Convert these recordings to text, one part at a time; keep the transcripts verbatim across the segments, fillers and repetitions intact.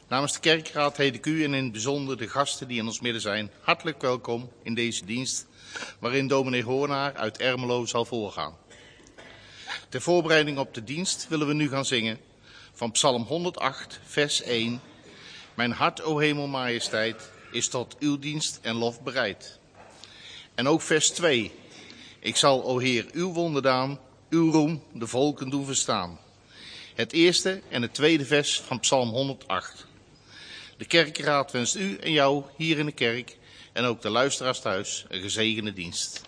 Namens de kerkraad heet ik u en in het bijzonder de gasten die in ons midden zijn hartelijk welkom in deze dienst, waarin dominee Hoornaar uit Ermelo zal voorgaan. Ter voorbereiding op de dienst willen we nu gaan zingen van Psalm honderdacht, vers één. Mijn hart, o hemelmajesteit, is tot uw dienst en lof bereid. En ook vers twee. Ik zal, o Heer, uw wonderdaan, uw roem de volken doen verstaan. Het eerste en het tweede vers van Psalm honderdacht. De kerkraad wenst u en jou hier in de kerk en ook de luisteraars thuis een gezegende dienst.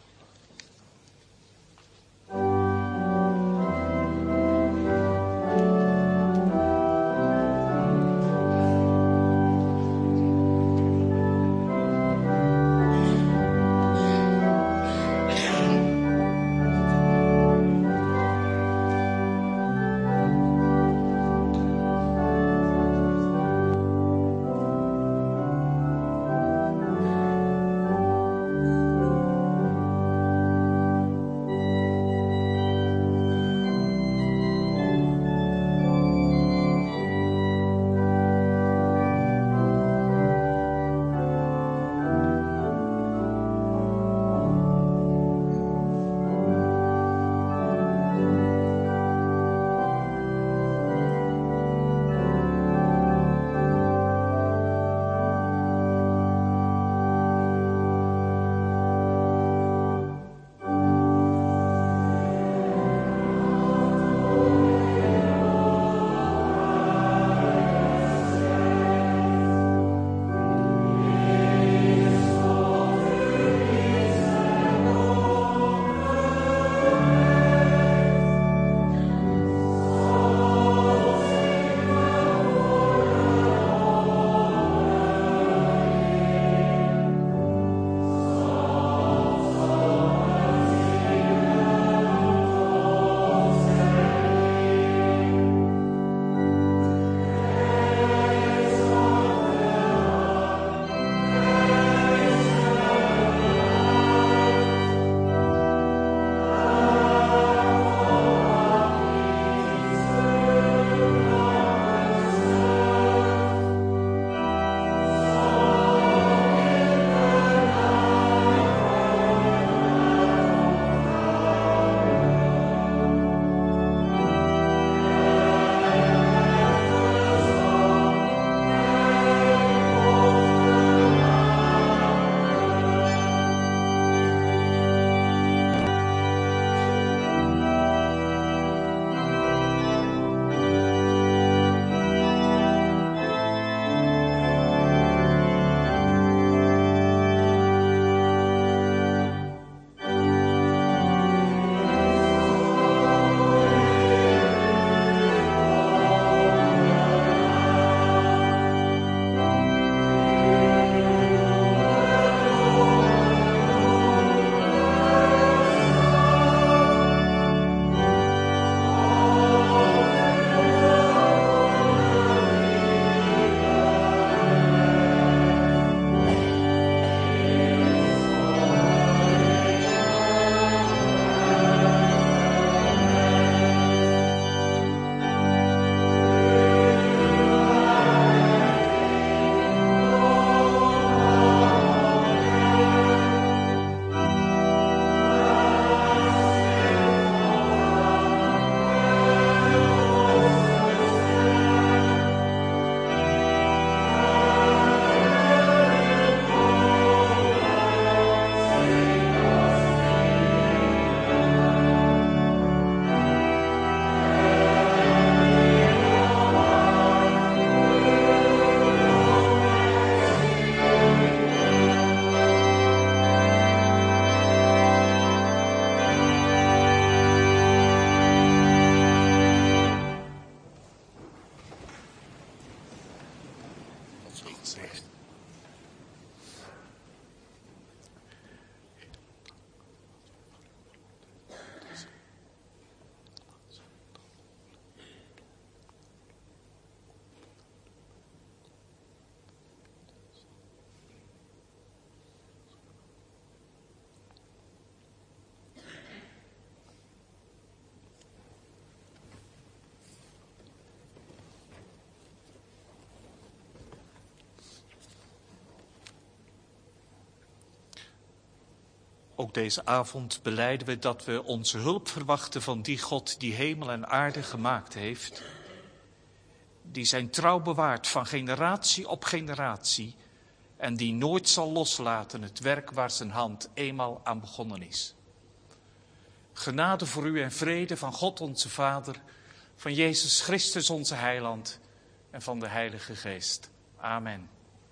Ook deze avond belijden we dat we onze hulp verwachten van die God die hemel en aarde gemaakt heeft. Die zijn trouw bewaart van generatie op generatie. En die nooit zal loslaten het werk waar zijn hand eenmaal aan begonnen is. Genade voor u en vrede van God onze Vader, van Jezus Christus onze Heiland en van de Heilige Geest. Amen.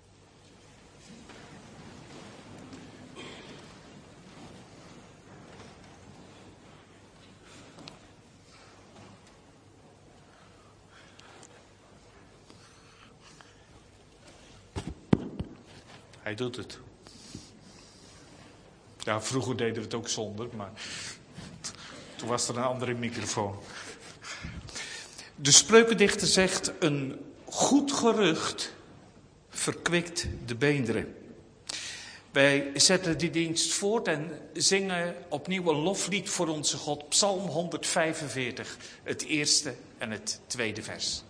Hij doet het. Ja, vroeger deden we het ook zonder, maar toen was er een andere microfoon. De spreukendichter zegt, een goed gerucht verkwikt de beenderen. Wij zetten die dienst voort en zingen opnieuw een loflied voor onze God. Psalm honderdvijfenveertig, het eerste en het tweede vers.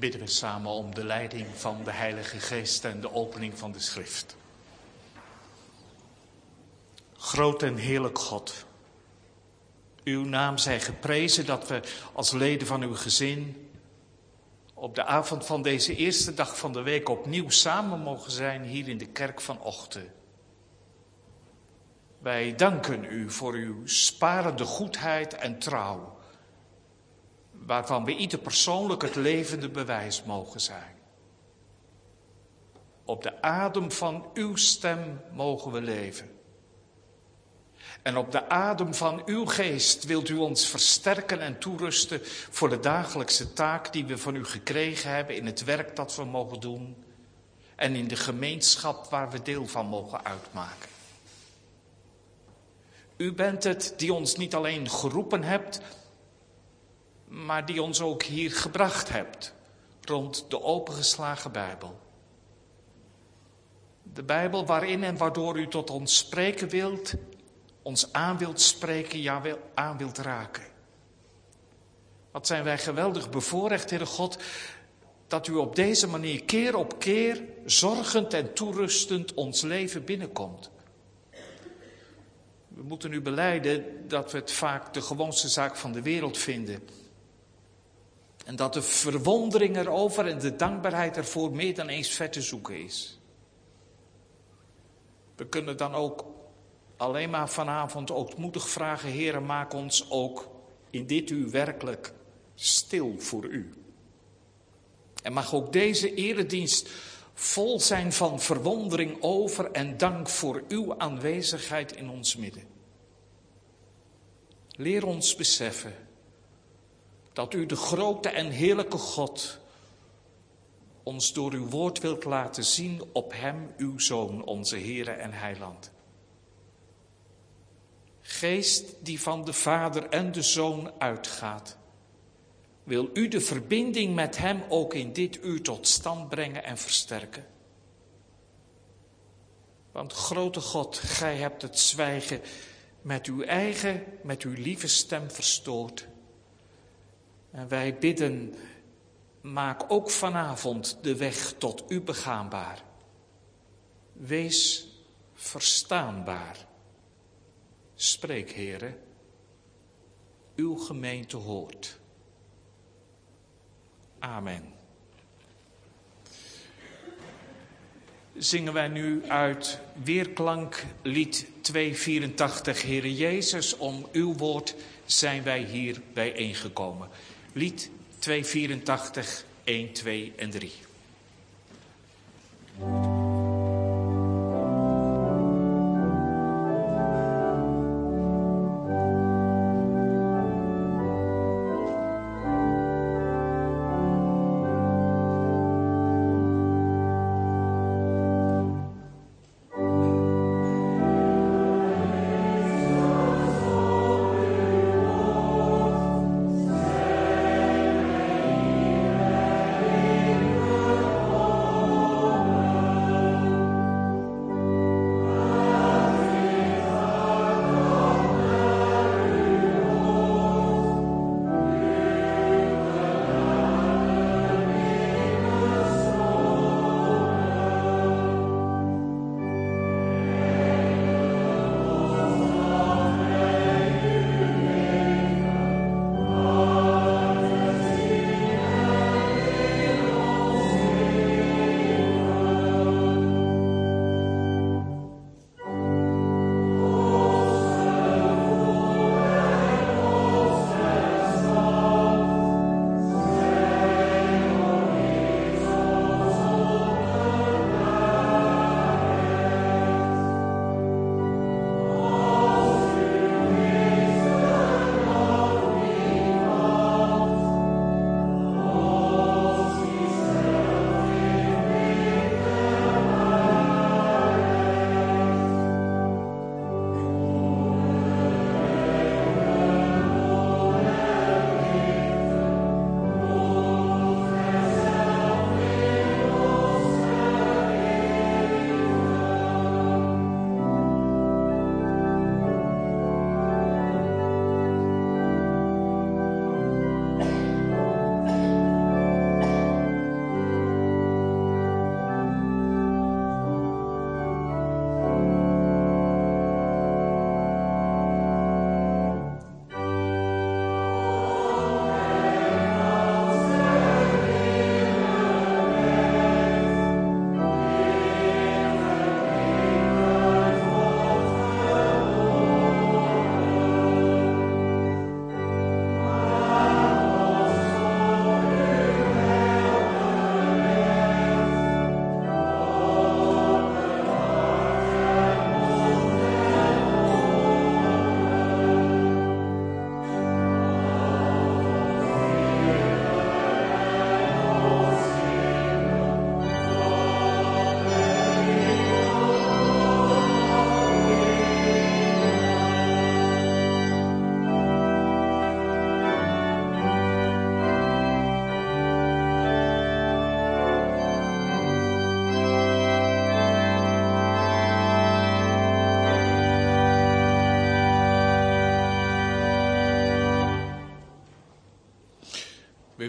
bidden we samen om de leiding van de Heilige Geest en de opening van de Schrift. Groot en heerlijk God, uw naam zij geprezen dat we als leden van uw gezin op de avond van deze eerste dag van de week opnieuw samen mogen zijn hier in de kerk van Ochten. Wij danken u voor uw sparende goedheid en trouw, waarvan we ieder persoonlijk het levende bewijs mogen zijn. Op de adem van uw stem mogen we leven. En op de adem van uw geest wilt u ons versterken en toerusten voor de dagelijkse taak die we van u gekregen hebben in het werk dat we mogen doen en in de gemeenschap waar we deel van mogen uitmaken. U bent het die ons niet alleen geroepen hebt, maar die ons ook hier gebracht hebt rond de opengeslagen Bijbel. De Bijbel waarin en waardoor u tot ons spreken wilt, ons aan wilt spreken, ja aan wilt raken. Wat zijn wij geweldig bevoorrecht, Heere God, dat u op deze manier keer op keer zorgend en toerustend ons leven binnenkomt. We moeten u belijden dat we het vaak de gewoonste zaak van de wereld vinden. En dat de verwondering erover en de dankbaarheid ervoor meer dan eens ver te zoeken is. We kunnen dan ook alleen maar vanavond ootmoedig vragen, Heere, maak ons ook in dit uur werkelijk stil voor u. En mag ook deze eredienst vol zijn van verwondering over en dank voor uw aanwezigheid in ons midden. Leer ons beseffen dat u de grote en heerlijke God ons door uw woord wilt laten zien op hem, uw Zoon, onze Heere en Heiland. Geest die van de Vader en de Zoon uitgaat, wil u de verbinding met hem ook in dit uur tot stand brengen en versterken. Want grote God, gij hebt het zwijgen met uw eigen, met uw lieve stem verstoord. En wij bidden, maak ook vanavond de weg tot u begaanbaar. Wees verstaanbaar. Spreek, Heere, uw gemeente hoort. Amen. Zingen wij nu uit weerklank lied tweehonderdvierentachtig. Heere Jezus, om uw woord zijn wij hier bijeengekomen. Lied tweehonderdvierentachtig, een, twee en drie. Amen.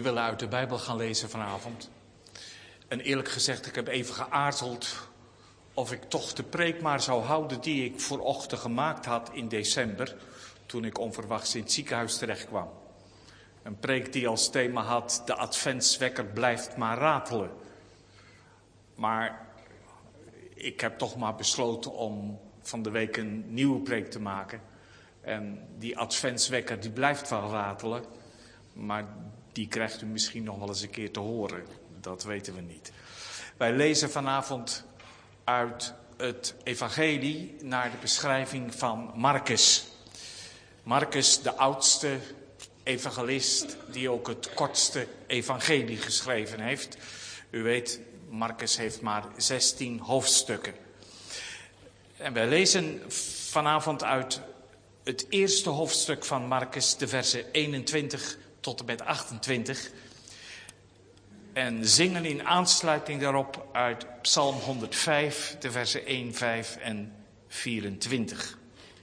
willen uit de Bijbel gaan lezen vanavond. En eerlijk gezegd, ik heb even geaarzeld of ik toch de preek maar zou houden die ik voor ochtend gemaakt had in december, toen ik onverwachts in het ziekenhuis terecht kwam. Een preek die als thema had, de adventswekker blijft maar ratelen. Maar ik heb toch maar besloten om van de week een nieuwe preek te maken. En die adventswekker die blijft wel ratelen, maar die krijgt u misschien nog wel eens een keer te horen. Dat weten we niet. Wij lezen vanavond uit het evangelie naar de beschrijving van Marcus. Marcus, de oudste evangelist die ook het kortste evangelie geschreven heeft. U weet, Marcus heeft maar zestien hoofdstukken. En wij lezen vanavond uit het eerste hoofdstuk van Marcus, de versen eenentwintig tot en met achtentwintig. En zingen in aansluiting daarop uit Psalm honderdvijf, de versen één, vijf en vierentwintig.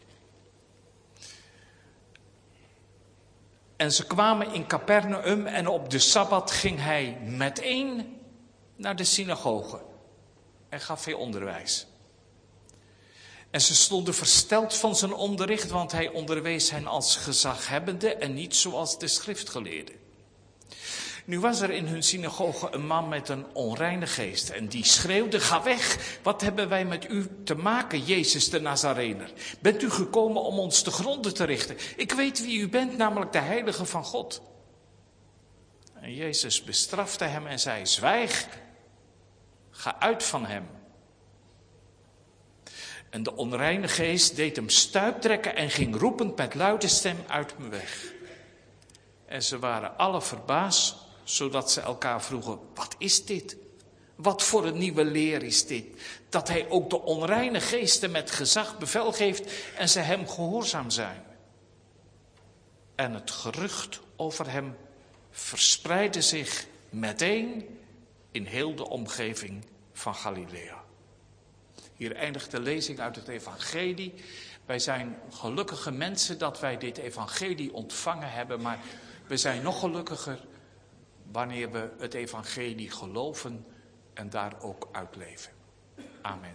En ze kwamen in Capernaum en op de Sabbat ging hij meteen naar de synagoge en gaf hij onderwijs. En ze stonden versteld van zijn onderricht, want hij onderwees hen als gezaghebbende en niet zoals de schriftgeleerden. Nu was er in hun synagoge een man met een onreine geest en die schreeuwde: ga weg, wat hebben wij met u te maken, Jezus de Nazarener? Bent u gekomen om ons te gronden te richten? Ik weet wie u bent, namelijk de Heilige van God. En Jezus bestrafte hem en zei: zwijg, ga uit van hem. En de onreine geest deed hem stuiptrekken en ging roepend met luide stem uit hem weg. En ze waren alle verbaasd, zodat ze elkaar vroegen: wat is dit? Wat voor een nieuwe leer is dit? Dat hij ook de onreine geesten met gezag bevel geeft en ze hem gehoorzaam zijn. En het gerucht over hem verspreidde zich meteen in heel de omgeving van Galilea. Hier eindigt de lezing uit het evangelie. Wij zijn gelukkige mensen dat wij dit evangelie ontvangen hebben, maar we zijn nog gelukkiger wanneer we het evangelie geloven en daar ook uitleven. Amen.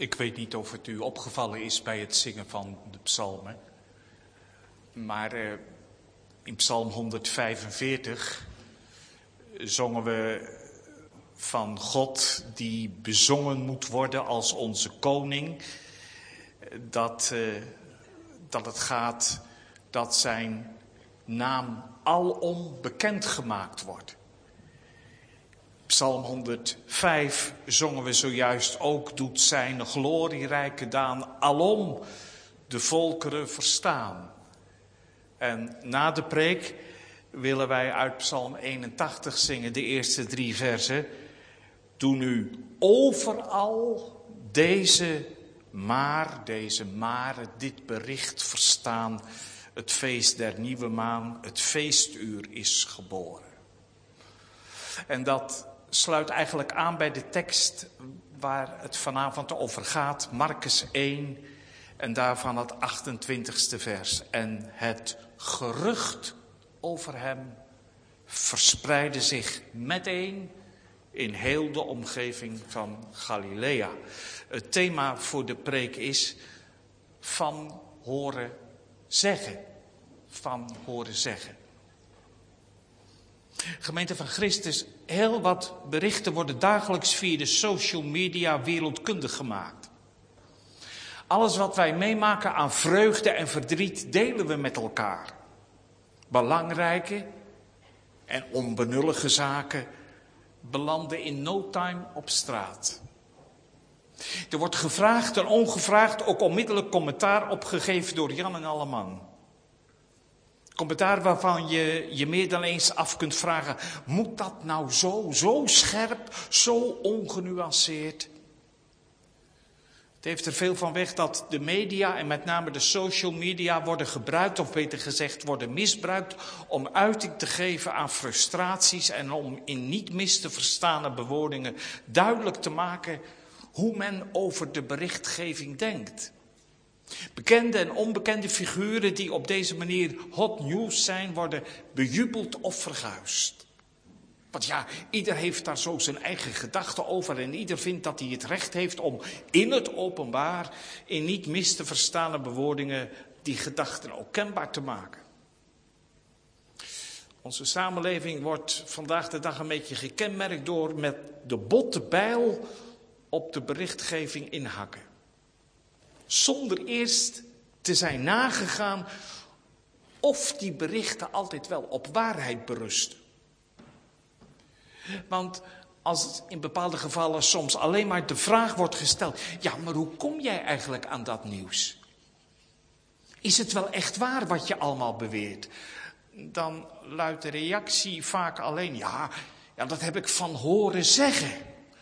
Ik weet niet of het u opgevallen is bij het zingen van de psalmen. Maar uh, in psalm honderdvijfenveertig zongen we van God die bezongen moet worden als onze koning. Dat, uh, dat het gaat dat zijn naam alom bekendgemaakt wordt. Psalm honderdvijf zongen we zojuist ook, doet zijn glorierijke daan alom de volkeren verstaan. En na de preek willen wij uit Psalm eenentachtig zingen, de eerste drie versen. Doe nu overal deze maar, deze maren, dit bericht verstaan. Het feest der nieuwe maan, het feestuur is geboren. En dat sluit eigenlijk aan bij de tekst waar het vanavond over gaat, Markus één en daarvan het achtentwintigste vers. En het gerucht over hem verspreidde zich meteen in heel de omgeving van Galilea. Het thema voor de preek is van horen zeggen. Van horen zeggen. Gemeente van Christus, heel wat berichten worden dagelijks via de social media wereldkundig gemaakt. Alles wat wij meemaken aan vreugde en verdriet delen we met elkaar. Belangrijke en onbenullige zaken belanden in no time op straat. Er wordt gevraagd en ongevraagd ook onmiddellijk commentaar opgegeven door Jan en Alleman. Commentaar waarvan je je meer dan eens af kunt vragen, moet dat nou zo, zo scherp, zo ongenuanceerd? Het heeft er veel van weg dat de media en met name de social media worden gebruikt, of beter gezegd worden misbruikt, om uiting te geven aan frustraties en om in niet mis te verstane bewoordingen duidelijk te maken hoe men over de berichtgeving denkt. Bekende en onbekende figuren die op deze manier hot news zijn, worden bejubeld of verguisd. Want ja, ieder heeft daar zo zijn eigen gedachten over en ieder vindt dat hij het recht heeft om in het openbaar, in niet mis te verstane bewoordingen, die gedachten ook kenbaar te maken. Onze samenleving wordt vandaag de dag een beetje gekenmerkt door met de botte bijl op de berichtgeving inhakken. Zonder eerst te zijn nagegaan of die berichten altijd wel op waarheid berusten. Want als in bepaalde gevallen soms alleen maar de vraag wordt gesteld, ja, maar hoe kom jij eigenlijk aan dat nieuws? Is het wel echt waar wat je allemaal beweert? Dan luidt de reactie vaak alleen, ja, ja, dat heb ik van horen zeggen.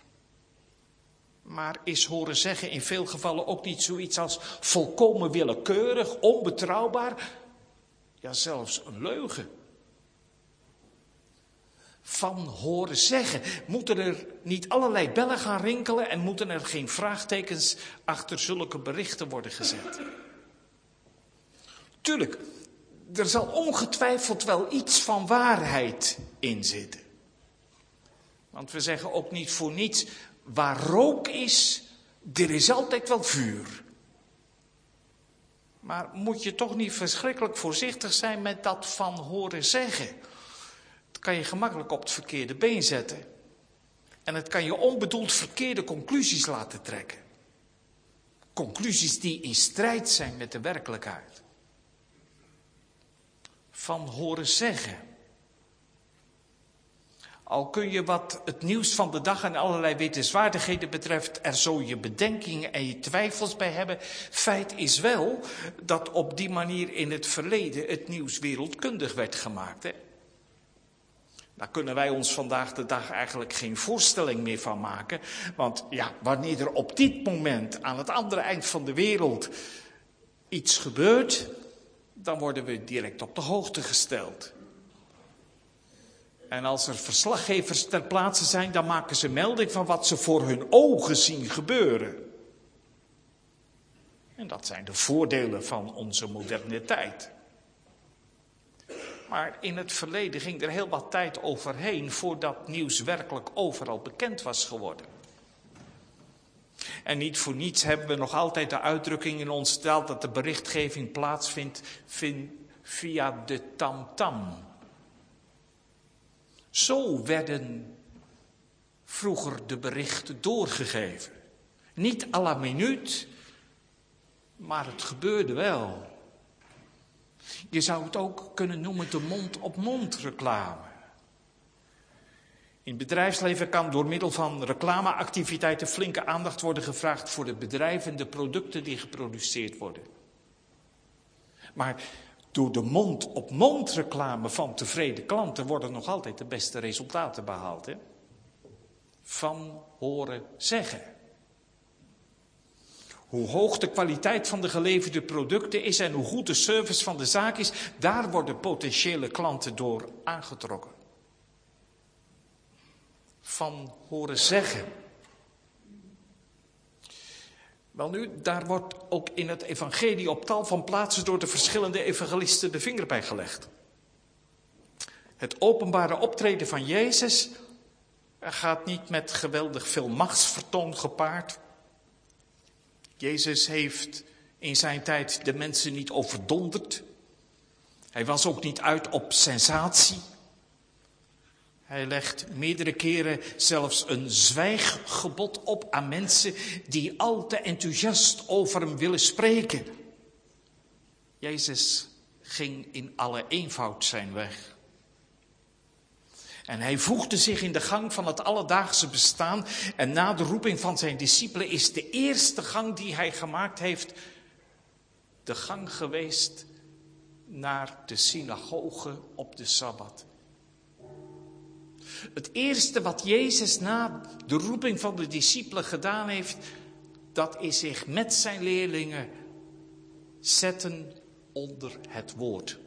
Maar is horen zeggen in veel gevallen ook niet zoiets als volkomen willekeurig, onbetrouwbaar, ja, zelfs een leugen? Van horen zeggen. Moeten er niet allerlei bellen gaan rinkelen en moeten er geen vraagtekens achter zulke berichten worden gezet? Tuurlijk, er zal ongetwijfeld wel iets van waarheid in zitten. Want we zeggen ook niet voor niets, waar rook is, er is altijd wel vuur. Maar moet je toch niet verschrikkelijk voorzichtig zijn met dat van horen zeggen? Het kan je gemakkelijk op het verkeerde been zetten. En het kan je onbedoeld verkeerde conclusies laten trekken. Conclusies die in strijd zijn met de werkelijkheid. Van horen zeggen. Al kun je wat het nieuws van de dag en allerlei wetenswaardigheden betreft er zo je bedenkingen en je twijfels bij hebben. Feit is wel dat op die manier in het verleden het nieuws wereldkundig werd gemaakt. Hè? Daar kunnen wij ons vandaag de dag eigenlijk geen voorstelling meer van maken. Want ja, wanneer er op dit moment aan het andere eind van de wereld iets gebeurt, dan worden we direct op de hoogte gesteld. En als er verslaggevers ter plaatse zijn, dan maken ze melding van wat ze voor hun ogen zien gebeuren. En dat zijn de voordelen van onze moderne tijd. Maar in het verleden ging er heel wat tijd overheen voordat nieuws werkelijk overal bekend was geworden. En niet voor niets hebben we nog altijd de uitdrukking in onze taal dat de berichtgeving plaatsvindt via de tamtam. Zo werden vroeger de berichten doorgegeven. Niet à la minuut, maar het gebeurde wel. Je zou het ook kunnen noemen de mond-op-mond reclame. In het bedrijfsleven kan door middel van reclameactiviteiten flinke aandacht worden gevraagd voor de bedrijven en de producten die geproduceerd worden. Maar door de mond-op-mond reclame van tevreden klanten worden nog altijd de beste resultaten behaald. Hè? Van horen zeggen. Hoe hoog de kwaliteit van de geleverde producten is en hoe goed de service van de zaak is, daar worden potentiële klanten door aangetrokken. Van horen zeggen. Welnu, daar wordt ook in het evangelie op tal van plaatsen door de verschillende evangelisten de vinger bij gelegd. Het openbare optreden van Jezus gaat niet met geweldig veel machtsvertoon gepaard. Jezus heeft in zijn tijd de mensen niet overdonderd. Hij was ook niet uit op sensatie. Hij legt meerdere keren zelfs een zwijggebod op aan mensen die al te enthousiast over hem willen spreken. Jezus ging in alle eenvoud zijn weg. En hij voegde zich in de gang van het alledaagse bestaan. En na de roeping van zijn discipelen is de eerste gang die hij gemaakt heeft de gang geweest naar de synagoge op de Sabbat. Het eerste wat Jezus na de roeping van de discipelen gedaan heeft, dat is zich met zijn leerlingen zetten onder het woord.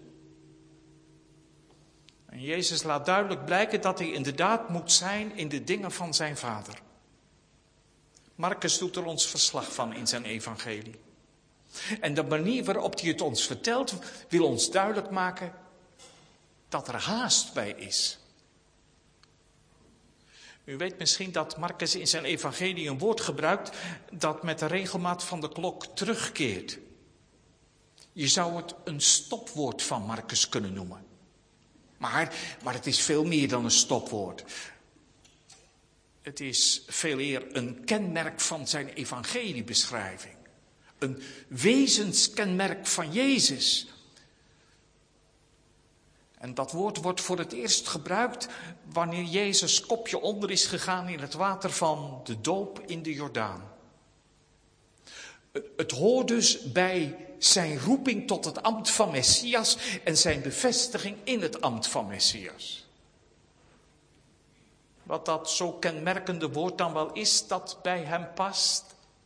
En Jezus laat duidelijk blijken dat hij inderdaad moet zijn in de dingen van zijn Vader. Marcus doet er ons verslag van in zijn evangelie. En de manier waarop hij het ons vertelt, wil ons duidelijk maken dat er haast bij is. U weet misschien dat Marcus in zijn evangelie een woord gebruikt dat met de regelmaat van de klok terugkeert. Je zou het een stopwoord van Marcus kunnen noemen. Maar, maar het is veel meer dan een stopwoord. Het is veel eer een kenmerk van zijn evangeliebeschrijving. Een wezenskenmerk van Jezus. En dat woord wordt voor het eerst gebruikt wanneer Jezus kopje onder is gegaan in het water van de doop in de Jordaan. Het hoort dus bij zijn roeping tot het ambt van Messias en zijn bevestiging in het ambt van Messias. Wat dat zo kenmerkende woord dan wel is dat bij hem past?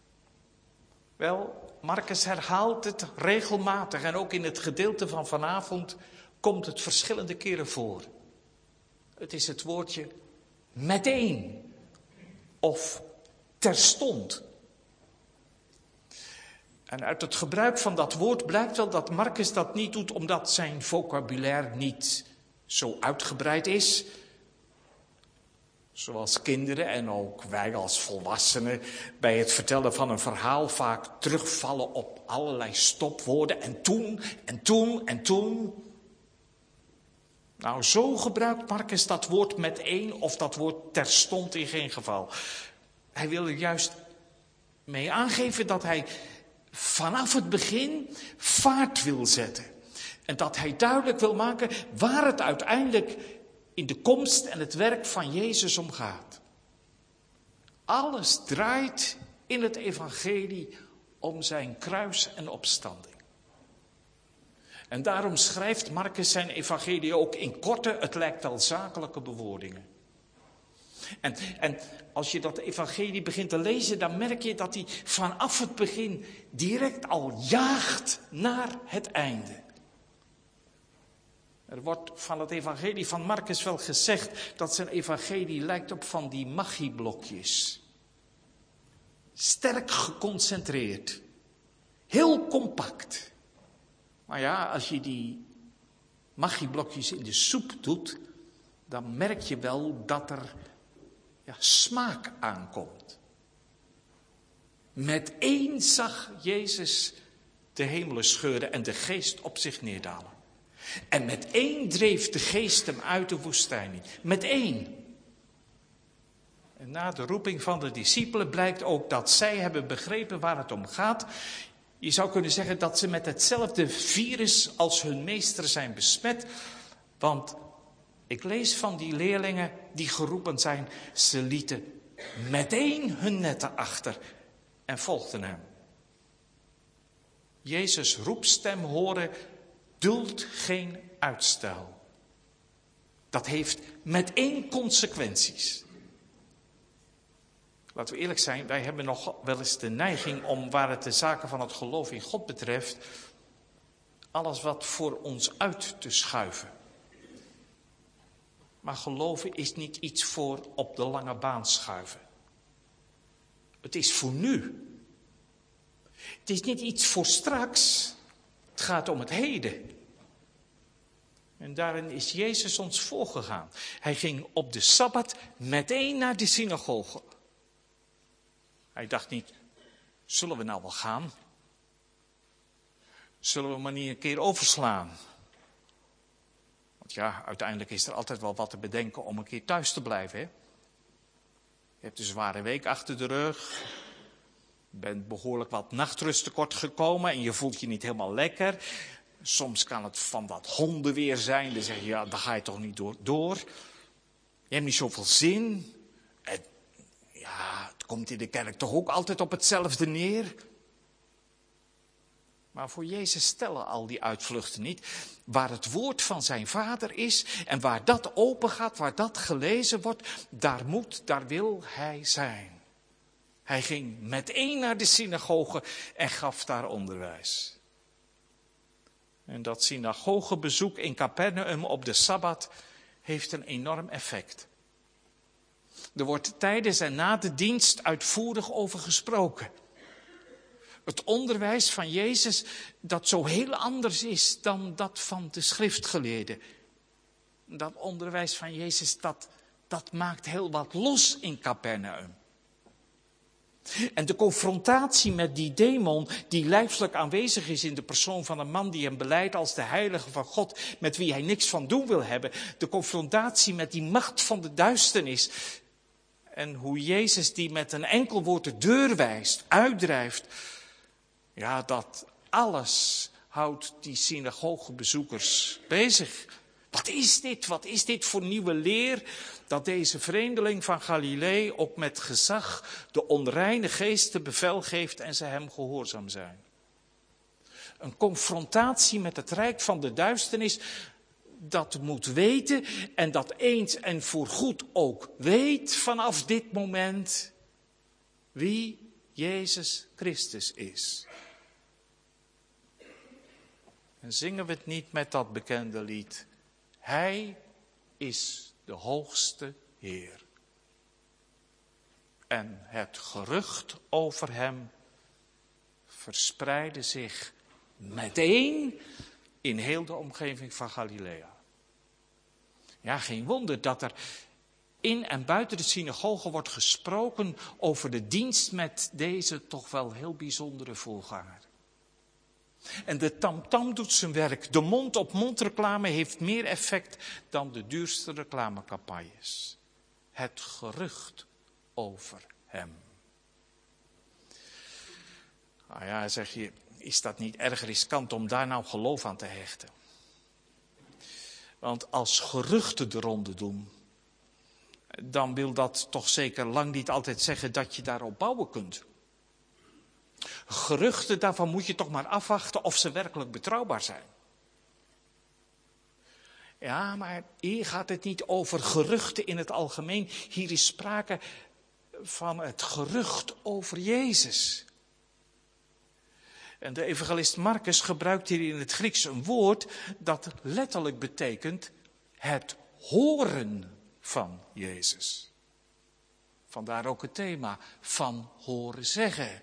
Wel, Marcus herhaalt het regelmatig en ook in het gedeelte van vanavond komt het verschillende keren voor. Het is het woordje meteen of terstond. En uit het gebruik van dat woord blijkt wel dat Marcus dat niet doet omdat zijn vocabulaire niet zo uitgebreid is. Zoals kinderen en ook wij als volwassenen bij het vertellen van een verhaal vaak terugvallen op allerlei stopwoorden. En toen, en toen, en toen. Nou, zo gebruikt Marcus dat woord meteen of dat woord terstond in geen geval. Hij wil er juist mee aangeven dat hij vanaf het begin vaart wil zetten. En dat hij duidelijk wil maken waar het uiteindelijk in de komst en het werk van Jezus om gaat. Alles draait in het evangelie om zijn kruis en opstanding. En daarom schrijft Marcus zijn evangelie ook in korte, het lijkt wel zakelijke bewoordingen. En, en als je dat evangelie begint te lezen, dan merk je dat hij vanaf het begin direct al jaagt naar het einde. Er wordt van het evangelie van Marcus wel gezegd dat zijn evangelie lijkt op van die magieblokjes. Sterk geconcentreerd. Heel compact. Maar ja, als je die magieblokjes in de soep doet, dan merk je wel dat er ja, smaak aankomt. Met één zag Jezus de hemelen scheuren en de geest op zich neerdalen. En met één dreef de geest hem uit de woestijn in. Met één. En na de roeping van de discipelen blijkt ook dat zij hebben begrepen waar het om gaat. Je zou kunnen zeggen dat ze met hetzelfde virus als hun meester zijn besmet. Want ik lees van die leerlingen die geroepen zijn. Ze lieten meteen hun netten achter en volgden hem. Jezus' roepstem horen duldt geen uitstel. Dat heeft meteen consequenties. Laten we eerlijk zijn, wij hebben nog wel eens de neiging om, waar het de zaken van het geloof in God betreft, alles wat voor ons uit te schuiven. Maar geloven is niet iets voor op de lange baan schuiven. Het is voor nu. Het is niet iets voor straks. Het gaat om het heden. En daarin is Jezus ons voorgegaan. Hij ging op de Sabbat meteen naar de synagoge. Hij dacht niet, zullen we nou wel gaan? Zullen we maar niet een keer overslaan? Want ja, uiteindelijk is er altijd wel wat te bedenken om een keer thuis te blijven. Hè? Je hebt een zware week achter de rug. Je bent behoorlijk wat nachtrust tekort gekomen en je voelt je niet helemaal lekker. Soms kan het van dat hondenweer zijn. Dan zeg je, ja, daar ga je toch niet door. door. Je hebt niet zoveel zin. En ja, het komt in de kerk toch ook altijd op hetzelfde neer. Maar voor Jezus stellen al die uitvluchten niet. Waar het woord van zijn Vader is en waar dat open gaat, waar dat gelezen wordt, daar moet, daar wil hij zijn. Hij ging meteen naar de synagoge en gaf daar onderwijs. En dat synagogebezoek in Capernaum op de Sabbat heeft een enorm effect. Er wordt tijdens en na de dienst uitvoerig over gesproken. Het onderwijs van Jezus dat zo heel anders is dan dat van de schriftgeleerden. Dat onderwijs van Jezus dat, dat maakt heel wat los in Capernaum. En de confrontatie met die demon die lijfelijk aanwezig is in de persoon van een man die hem belijdt als de heilige van God, met wie hij niks van doen wil hebben. De confrontatie met die macht van de duisternis. En hoe Jezus die met een enkel woord de deur wijst, uitdrijft. Ja, dat alles houdt die synagogebezoekers bezig. Wat is dit? Wat is dit voor nieuwe leer? Dat deze vreemdeling van Galilee ook met gezag de onreine geesten bevel geeft en ze hem gehoorzaam zijn. Een confrontatie met het rijk van de duisternis, dat moet weten en dat eens en voorgoed ook weet vanaf dit moment wie Jezus Christus is. En zingen we het niet met dat bekende lied? Hij is de hoogste Heer. En het gerucht over hem verspreidde zich meteen in heel de omgeving van Galilea. Ja, geen wonder dat er in en buiten de synagoge wordt gesproken over de dienst met deze toch wel heel bijzondere voorganger. En de tamtam doet zijn werk. De mond-op-mond reclame heeft meer effect dan de duurste reclamecampagnes. Het gerucht over hem. Nou ja, zeg je, is dat niet erg riskant om daar nou geloof aan te hechten? Want als geruchten de ronde doen, dan wil dat toch zeker lang niet altijd zeggen dat je daarop bouwen kunt. Geruchten, daarvan moet je toch maar afwachten of ze werkelijk betrouwbaar zijn. Ja, maar hier gaat het niet over geruchten in het algemeen. Hier is sprake van het gerucht over Jezus. En de evangelist Marcus gebruikt hier in het Grieks een woord dat letterlijk betekent het horen van Jezus. Vandaar ook het thema van horen zeggen.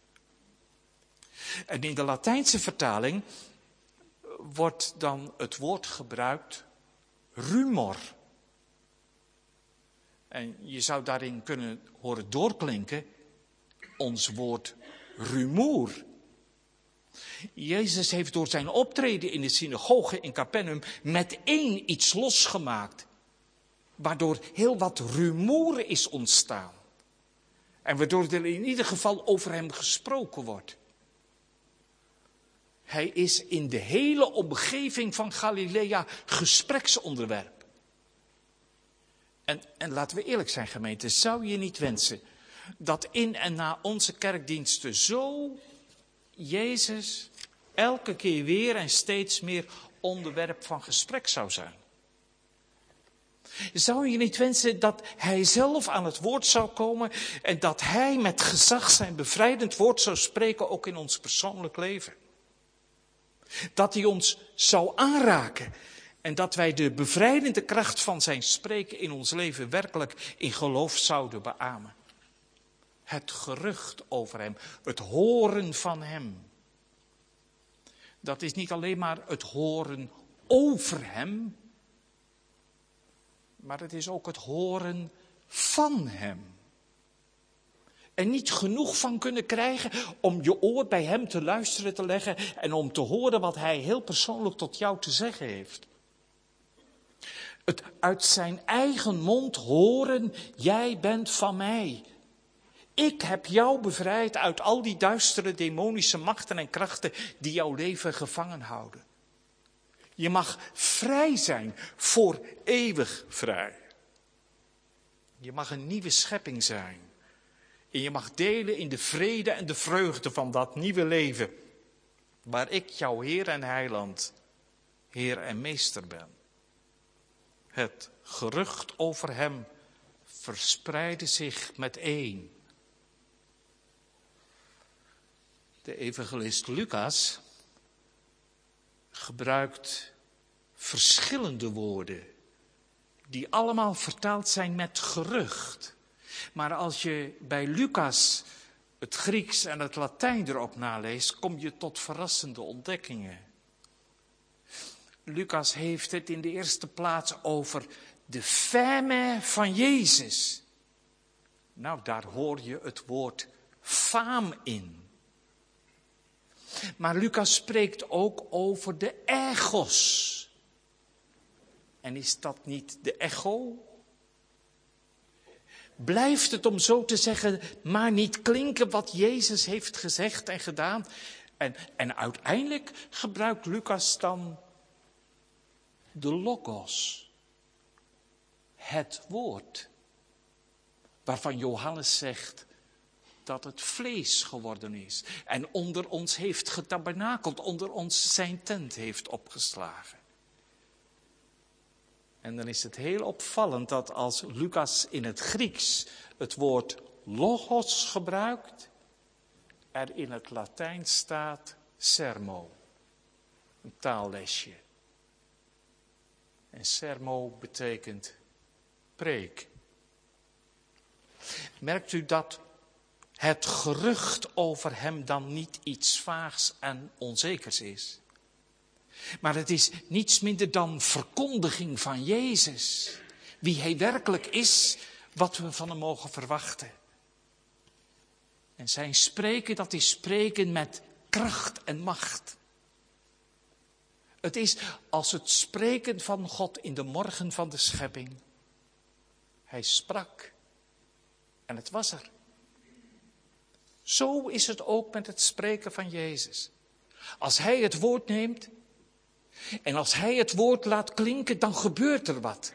En in de Latijnse vertaling wordt dan het woord gebruikt rumor. En je zou daarin kunnen horen doorklinken ons woord rumoer. Jezus heeft door zijn optreden in de synagoge in Capernaum meteen iets losgemaakt, waardoor heel wat rumoer is ontstaan. En waardoor er in ieder geval over hem gesproken wordt. Hij is in de hele omgeving van Galilea gespreksonderwerp. En, en laten we eerlijk zijn, gemeente, zou je niet wensen dat in en na onze kerkdiensten zo Jezus elke keer weer en steeds meer onderwerp van gesprek zou zijn? Zou je niet wensen dat hij zelf aan het woord zou komen en dat hij met gezag zijn bevrijdend woord zou spreken, ook in ons persoonlijk leven? Dat hij ons zou aanraken en dat wij de bevrijdende kracht van zijn spreken in ons leven werkelijk in geloof zouden beamen. Het gerucht over hem, het horen van hem. Dat is niet alleen maar het horen over hem, maar het is ook het horen van hem. En niet genoeg van kunnen krijgen om je oor bij hem te luisteren te leggen en om te horen wat hij heel persoonlijk tot jou te zeggen heeft. Het uit zijn eigen mond horen, jij bent van mij. Ik heb jou bevrijd uit al die duistere demonische machten en krachten die jouw leven gevangen houden. Je mag vrij zijn, voor eeuwig vrij. Je mag een nieuwe schepping zijn. En je mag delen in de vrede en de vreugde van dat nieuwe leven, waar ik jouw Heer en Heiland, Heer en Meester ben. Het gerucht over hem verspreidde zich meteen. De evangelist Lucas gebruikt verschillende woorden, die allemaal vertaald zijn met gerucht. Maar als je bij Lucas het Grieks en het Latijn erop naleest, kom je tot verrassende ontdekkingen. Lucas heeft het in de eerste plaats over de fame van Jezus. Nou, daar hoor je het woord faam in. Maar Lucas spreekt ook over de egos. En is dat niet de echo? Blijft het, om zo te zeggen, maar niet klinken wat Jezus heeft gezegd en gedaan? En, en uiteindelijk gebruikt Lucas dan de logos. Het woord. Waarvan Johannes zegt dat het vlees geworden is. En onder ons heeft getabernakeld, onder ons zijn tent heeft opgeslagen. En dan is het heel opvallend dat als Lucas in het Grieks het woord logos gebruikt, er in het Latijn staat sermo, een taallesje. En sermo betekent preek. Merkt u dat het gerucht over hem dan niet iets vaags en onzekers is? Maar het is niets minder dan verkondiging van Jezus. Wie hij werkelijk is, wat we van hem mogen verwachten. En zijn spreken, dat is spreken met kracht en macht. Het is als het spreken van God in de morgen van de schepping. Hij sprak en het was er. Zo is het ook met het spreken van Jezus. Als hij het woord neemt en als hij het woord laat klinken, dan gebeurt er wat.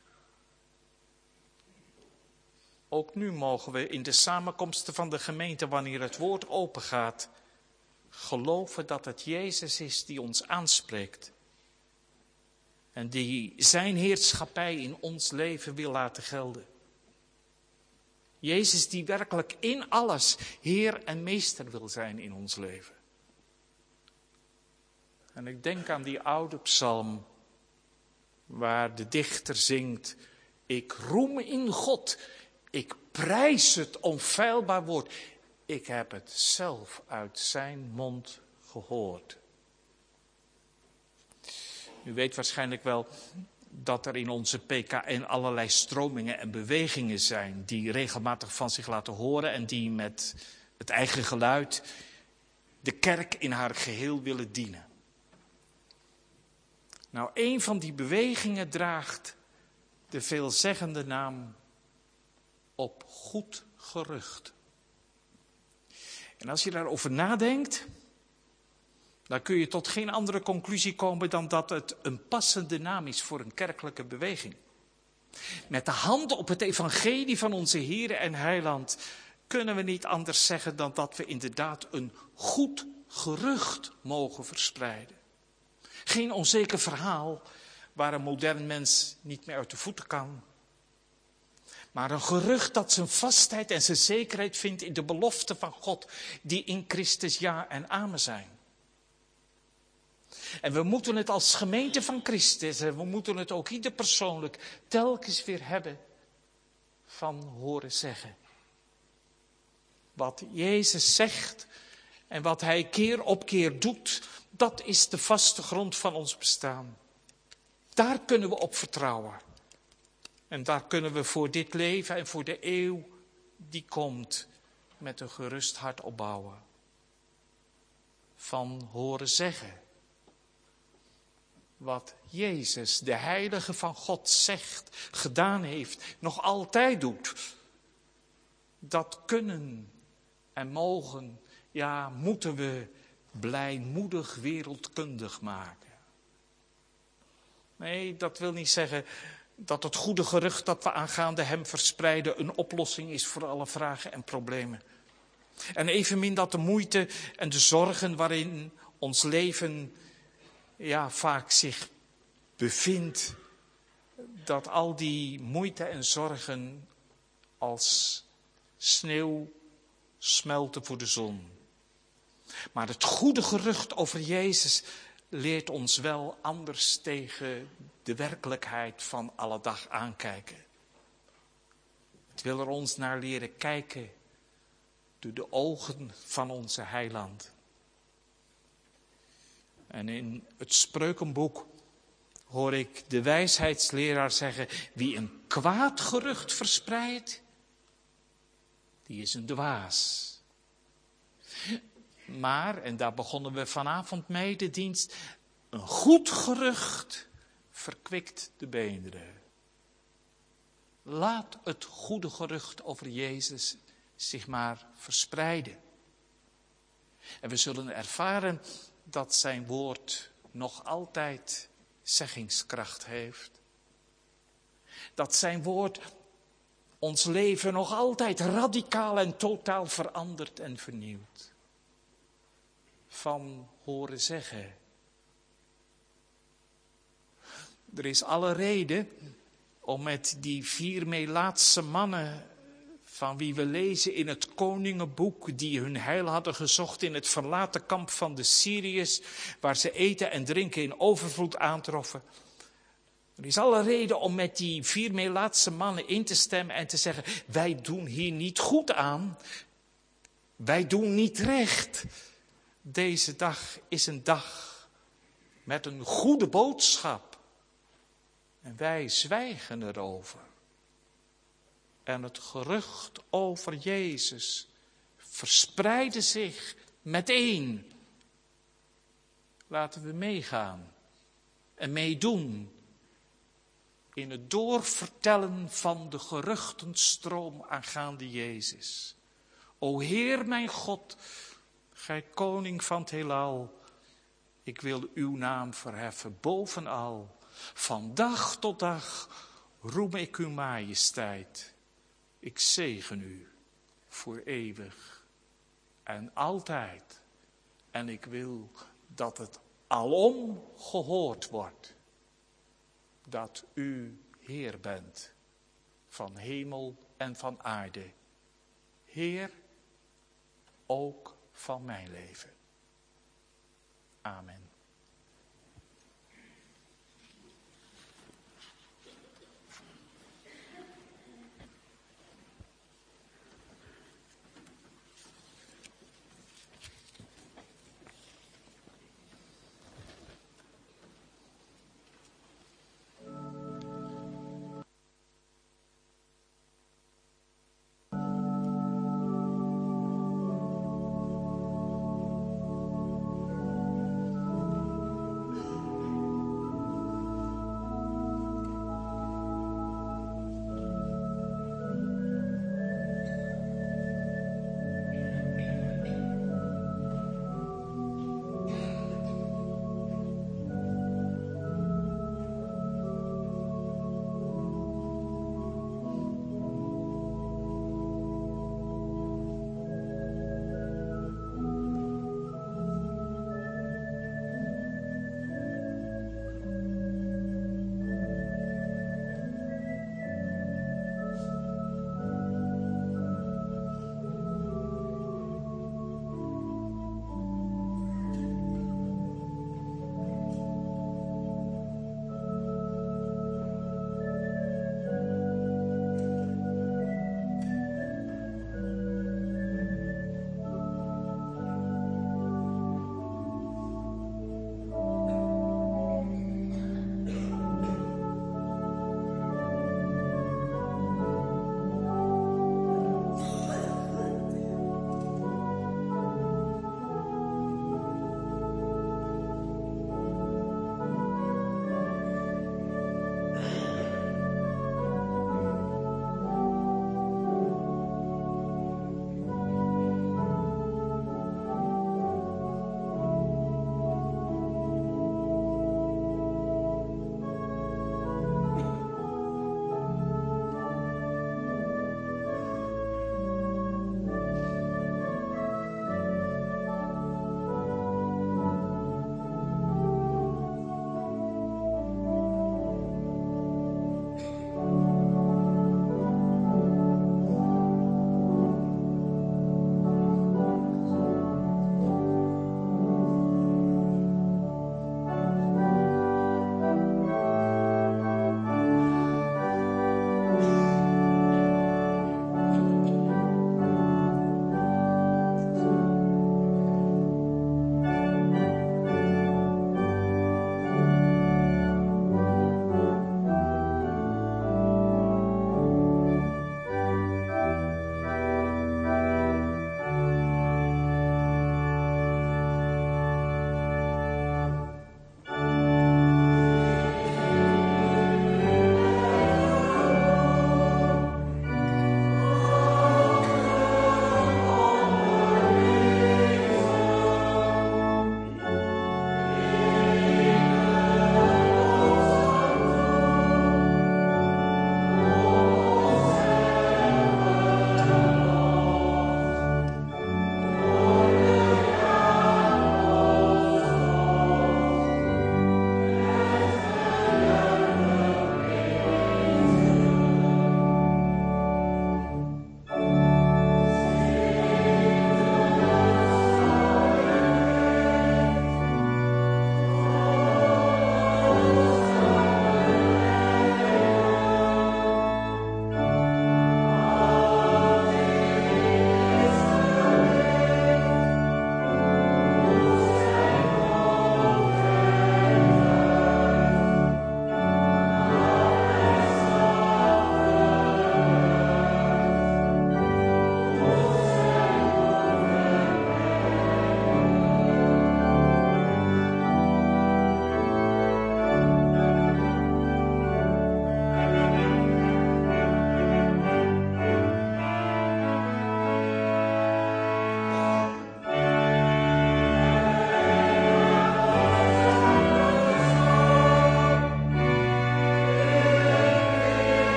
Ook nu mogen we in de samenkomsten van de gemeente, wanneer het woord opengaat, geloven dat het Jezus is die ons aanspreekt. En die zijn heerschappij in ons leven wil laten gelden. Jezus die werkelijk in alles Heer en Meester wil zijn in ons leven. En ik denk aan die oude psalm waar de dichter zingt: ik roem in God, ik prijs het onfeilbaar woord. Ik heb het zelf uit zijn mond gehoord. U weet waarschijnlijk wel dat er in onze P K N allerlei stromingen en bewegingen zijn die regelmatig van zich laten horen en die met het eigen geluid de kerk in haar geheel willen dienen. Nou, een van die bewegingen draagt de veelzeggende naam Op Goed Gerucht. En als je daarover nadenkt, dan kun je tot geen andere conclusie komen dan dat het een passende naam is voor een kerkelijke beweging. Met de hand op het evangelie van onze Heer en Heiland kunnen we niet anders zeggen dan dat we inderdaad een goed gerucht mogen verspreiden. Geen onzeker verhaal waar een modern mens niet meer uit de voeten kan. Maar een gerucht dat zijn vastheid en zijn zekerheid vindt in de belofte van God die in Christus ja en amen zijn. En we moeten het als gemeente van Christus, en we moeten het ook ieder persoonlijk telkens weer hebben van horen zeggen. Wat Jezus zegt en wat hij keer op keer doet, dat is de vaste grond van ons bestaan. Daar kunnen we op vertrouwen. En daar kunnen we voor dit leven en voor de eeuw die komt met een gerust hart opbouwen. Van horen zeggen. Wat Jezus, de Heilige van God, zegt, gedaan heeft, nog altijd doet. Dat kunnen en mogen, ja, moeten we blijmoedig wereldkundig maken. Nee, dat wil niet zeggen dat het goede gerucht dat we aangaande hem verspreiden een oplossing is voor alle vragen en problemen. En evenmin dat de moeite en de zorgen waarin ons leven ja, vaak zich bevindt, dat al die moeite en zorgen als sneeuw smelten voor de zon. Maar het goede gerucht over Jezus leert ons wel anders tegen de werkelijkheid van alle dag aankijken. Het wil er ons naar leren kijken door de ogen van onze Heiland. En in het Spreukenboek hoor ik de wijsheidsleraar zeggen, wie een kwaad gerucht verspreidt, die is een dwaas. Maar, en daar begonnen we vanavond mee de dienst, een goed gerucht verkwikt de beenderen. Laat het goede gerucht over Jezus zich maar verspreiden. En we zullen ervaren dat zijn woord nog altijd zeggingskracht heeft. Dat zijn woord ons leven nog altijd radicaal en totaal verandert en vernieuwt. Van horen zeggen. Er is alle reden om met die vier Melaatse mannen van wie we lezen in het Koningenboek, die hun heil hadden gezocht in het verlaten kamp van de Syriërs, waar ze eten en drinken in overvloed aantroffen. Er is alle reden om met die vier Melaatse mannen in te stemmen en te zeggen, wij doen hier niet goed aan. Wij doen niet recht. Deze dag is een dag met een goede boodschap. En wij zwijgen erover. En het gerucht over Jezus verspreidde zich meteen. Laten we meegaan en meedoen in het doorvertellen van de geruchtenstroom aangaande Jezus. O Heer mijn God, gij koning van het heelal, ik wil uw naam verheffen bovenal. Van dag tot dag roem ik uw majesteit. Ik zegen u voor eeuwig en altijd. En ik wil dat het alom gehoord wordt. Dat u Heer bent van hemel en van aarde. Heer, ook van mijn leven. Amen.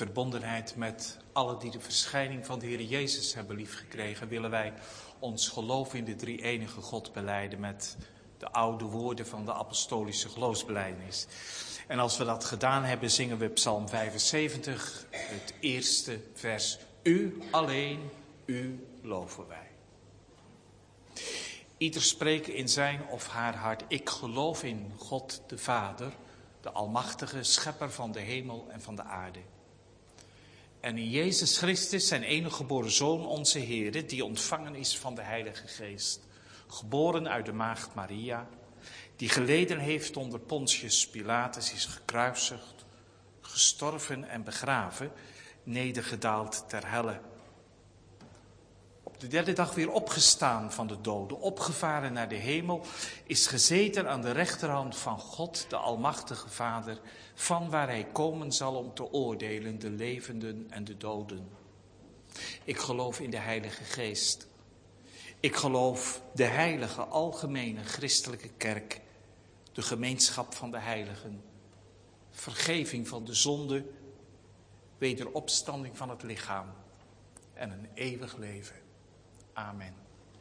verbondenheid met allen die de verschijning van de Heer Jezus hebben liefgekregen, willen wij ons geloof in de drie-enige God belijden met de oude woorden van de apostolische geloofsbelijdenis. En als we dat gedaan hebben, zingen we Psalm vijfenzeventig, het eerste vers. U alleen, u loven wij. Ieder spreken in zijn of haar hart, ik geloof in God de Vader, de almachtige schepper van de hemel en van de aarde. En in Jezus Christus, zijn enige geboren Zoon, onze Heere, die ontvangen is van de Heilige Geest. Geboren uit de maagd Maria, die geleden heeft onder Pontius Pilatus, is gekruisigd, gestorven en begraven, nedergedaald ter helle. Op de derde dag weer opgestaan van de doden, opgevaren naar de hemel, is gezeten aan de rechterhand van God, de Almachtige Vader, van waar hij komen zal om te oordelen de levenden en de doden. Ik geloof in de Heilige Geest. Ik geloof de heilige, algemene, christelijke kerk, de gemeenschap van de heiligen, vergeving van de zonde, wederopstanding van het lichaam en een eeuwig leven. Amen.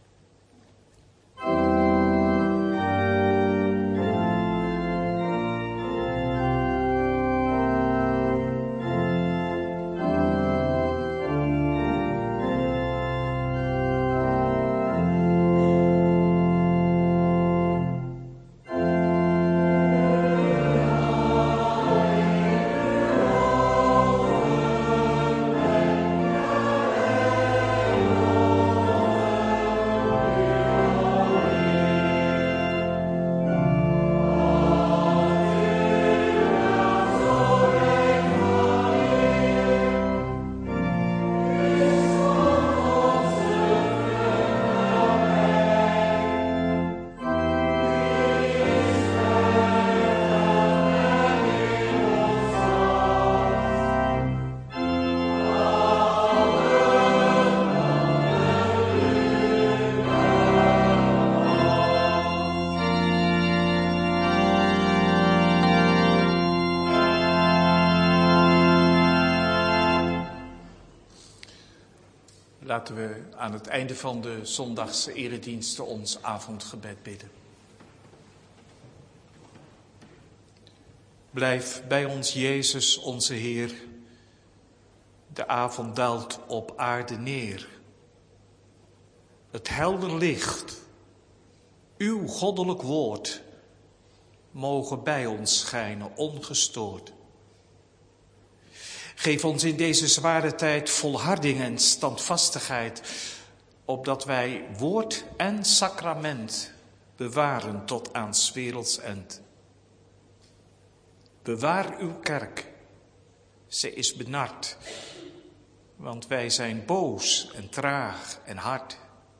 Laten we aan het einde van de zondagse erediensten ons avondgebed bidden. Blijf bij ons, Jezus, onze Heer. De avond daalt op aarde neer. Het helder licht, uw goddelijk woord, mogen bij ons schijnen ongestoord. Geef ons in deze zware tijd volharding en standvastigheid, opdat wij woord en sacrament bewaren tot aan 's werelds end. Bewaar uw kerk, ze is benard, want wij zijn boos en traag en hard.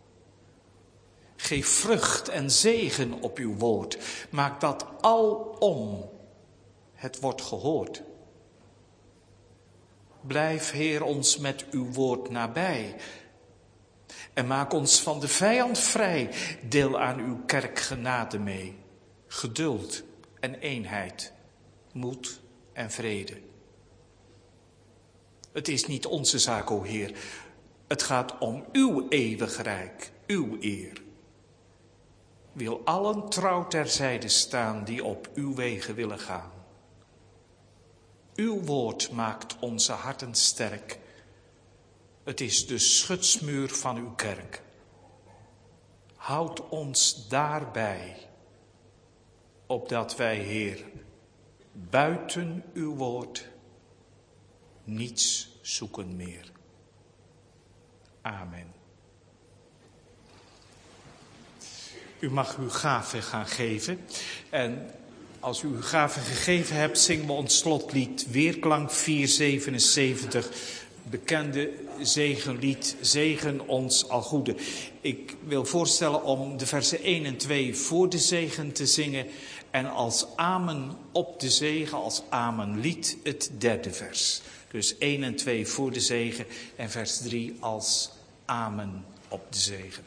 Geef vrucht en zegen op uw woord, maak dat alom het wordt gehoord. Blijf, Heer, ons met uw woord nabij. En maak ons van de vijand vrij. Deel aan uw kerk genade mee. Geduld en eenheid. Moed en vrede. Het is niet onze zaak, o Heer. Het gaat om uw eeuwig rijk, uw eer. Wil allen trouw terzijde staan die op uw wegen willen gaan. Uw woord maakt onze harten sterk. Het is de schutsmuur van uw kerk. Houd ons daarbij, opdat wij, Heer, buiten uw woord niets zoeken meer. Amen. U mag uw gave gaan geven en als u uw gave gegeven hebt, zingen we ons slotlied Weerklank vierhonderdzevenenzeventig, bekende zegenlied, zegen ons al goede. Ik wil voorstellen om de versen één en twee voor de zegen te zingen en als amen op de zegen, als amenlied het derde vers. Dus één en twee voor de zegen en vers drie als amen op de zegen.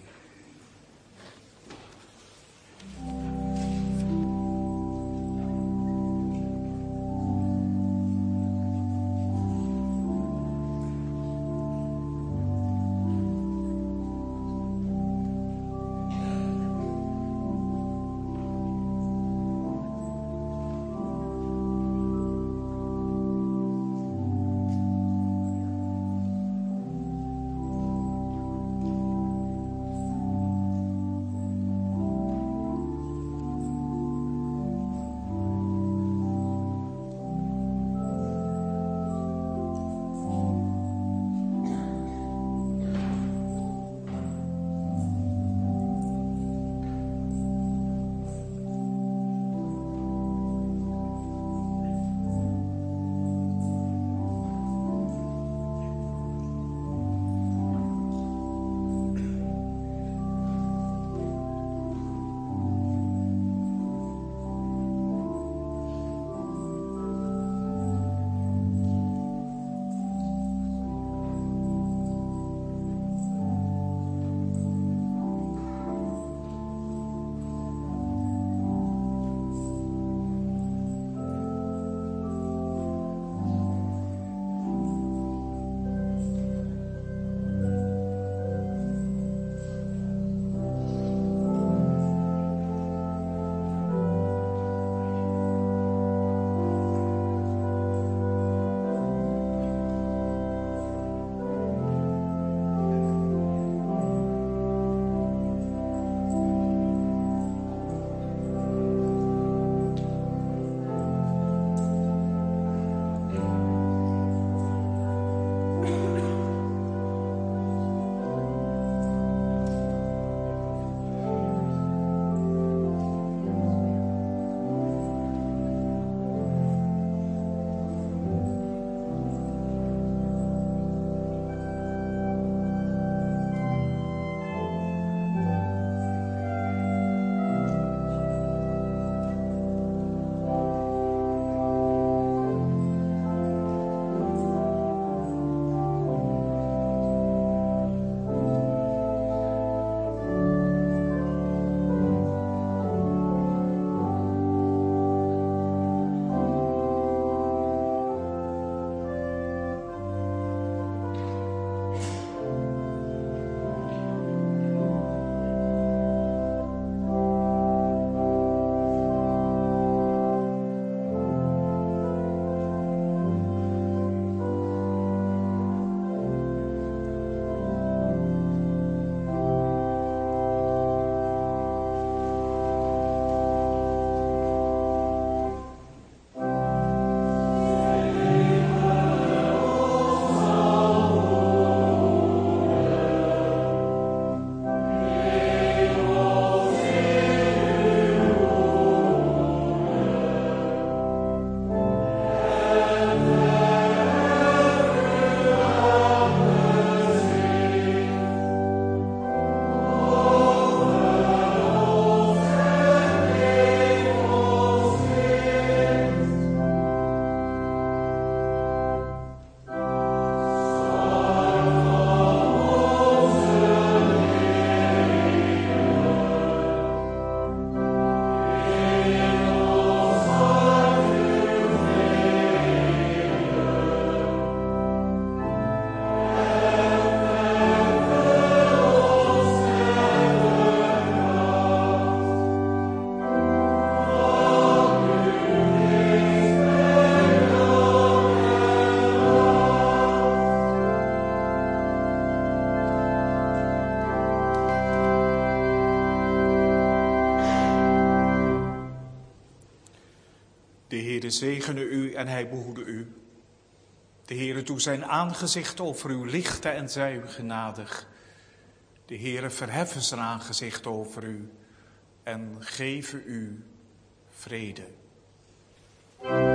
Heere zegene u en hij behoede u. De Heere doe zijn aangezicht over u lichten en zij u genadig. De Heere verheffen zijn aangezicht over u en geven u vrede.